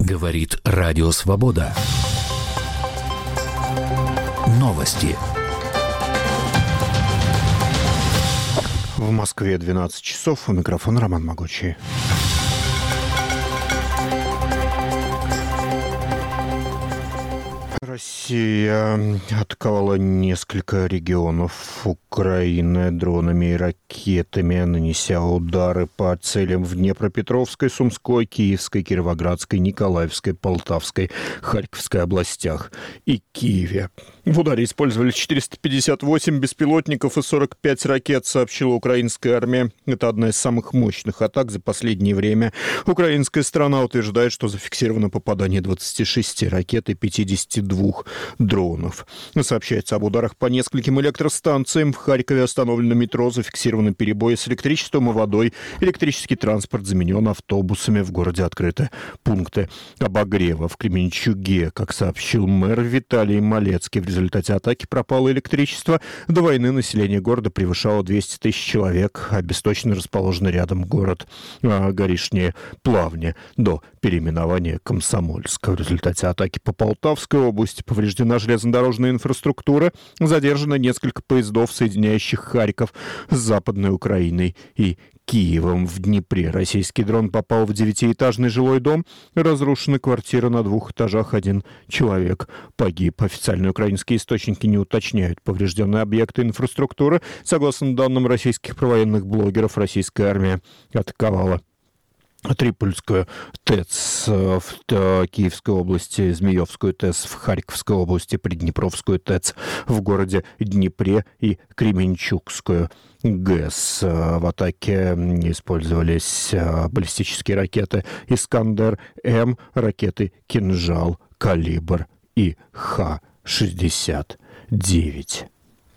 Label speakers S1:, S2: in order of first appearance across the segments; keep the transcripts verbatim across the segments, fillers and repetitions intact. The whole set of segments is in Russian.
S1: Говорит Радио Свобода. Новости.
S2: В Москве двенадцать часов. У микрофона Роман Могучий. Россия атаковала несколько регионов Украины дронами и ракетами, нанеся удары по целям в Днепропетровской, Сумской, Киевской, Кировоградской, Николаевской, Полтавской, Харьковской областях и Киеве. В ударе использовали четыреста пятьдесят восемь беспилотников и сорок пять ракет, сообщила украинская армия. Это одна из самых мощных атак за последнее время. Украинская сторона утверждает, что зафиксировано попадание двадцати шести ракет и пятидесяти двух дронов. Сообщается об ударах по нескольким электростанциям. В Харькове остановлено метро, зафиксированы перебои с электричеством и водой. Электрический транспорт заменен автобусами. В городе открыты пункты обогрева. В Кременчуге, как сообщил мэр Виталий Малецкий, в результате атаки пропало электричество. До войны население города превышало двести тысяч человек. Обесточенно расположенный рядом город а, Горишние Плавни до переименования Комсомольска. В результате атаки по Полтавской области повреждена железнодорожная инфраструктура. Задержано несколько поездов, соединяющих Харьков с Западной Украиной и Киевом. В Днепре российский дрон попал в девятиэтажный жилой дом. Разрушена квартира на двух этажах. Один человек погиб. Официальные украинские источники не уточняют поврежденные объекты инфраструктуры. Согласно данным российских провоенных блогеров, российская армия атаковала Трипольскую ТЭЦ в Киевской области, Змеевскую ТЭЦ в Харьковской области, Приднепровскую ТЭЦ в городе Днепре и Кременчугскую ГЭС. В атаке использовались баллистические ракеты «Искандер-М», ракеты «Кинжал», «Калибр» и Х шестьдесят девять.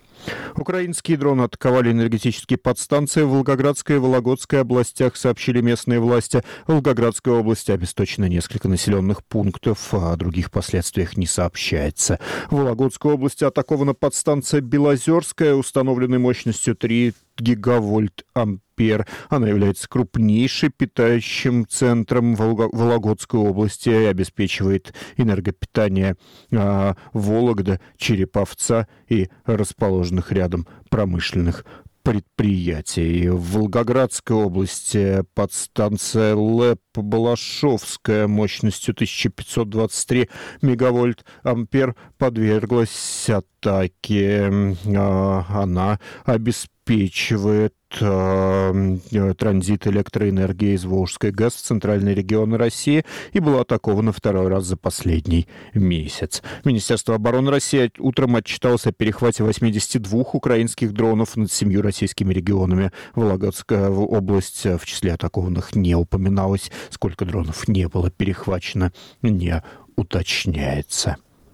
S2: Украинские дроны атаковали энергетические подстанции в Волгоградской и Вологодской областях, сообщили местные власти. В Волгоградской области обесточено несколько населенных пунктов, а о других последствиях не сообщается. В Вологодской области атакована подстанция Белозерская, установленной мощностью три гигавольт ампер. Она является крупнейшим питающим центром Волго- Вологодской области и обеспечивает энергопитание а, Вологды, Череповца и расположенных рядом промышленных предприятий. В Волгоградской области подстанция ЛЭП Балашовская мощностью тысяча пятьсот двадцать три мегавольт ампер подверглась атаке. Она обеспечивает транзит электроэнергии из Волжской ГЭС в центральные регионы России и была атакована второй раз за последний месяц. Министерство обороны России утром отчиталось о перехвате восьмидесяти двух украинских дронов над семью российскими регионами. Вологодская область в числе атакованных не упоминалась. Сколько дронов не было перехвачено, не уточняется.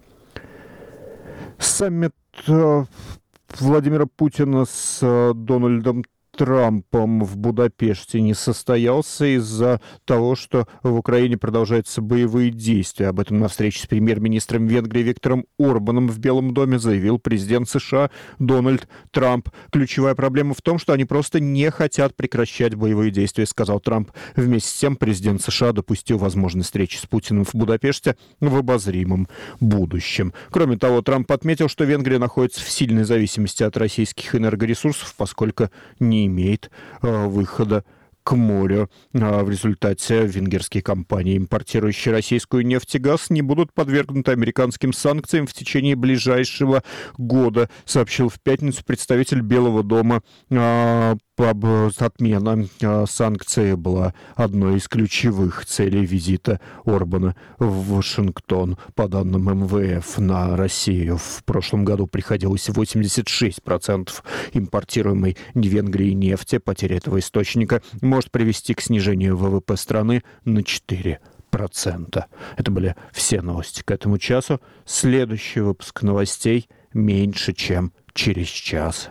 S2: Саммит Владимира Путина с Дональдом Трампом в Будапеште не состоялся из-за того, что в Украине продолжаются боевые действия. Об этом на встрече с премьер-министром Венгрии Виктором Орбаном в Белом доме заявил президент США Дональд Трамп. Ключевая проблема в том, что они просто не хотят прекращать боевые действия, сказал Трамп. Вместе с тем президент США допустил возможность встречи с Путиным в Будапеште в обозримом будущем. Кроме того, Трамп отметил, что Венгрия находится в сильной зависимости от российских энергоресурсов, поскольку не имеет э, выхода к морю. А в результате венгерские компании, импортирующие российскую нефть и газ, не будут подвергнуты американским санкциям в течение ближайшего года, сообщил в пятницу представитель Белого дома. А, отмена а, санкций была одной из ключевых целей визита Орбана в Вашингтон. По данным эм вэ эф, на Россию в прошлом году приходилось восемьдесят шесть процентов импортируемой Венгрии нефти. Потеря этого источника может привести к снижению вэ вэ пэ страны на четыре процента. Это были все новости к этому часу. Следующий выпуск новостей меньше, чем через час.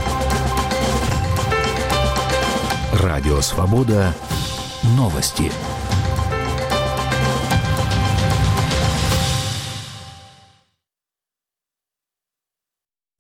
S1: Радио Свобода. Новости.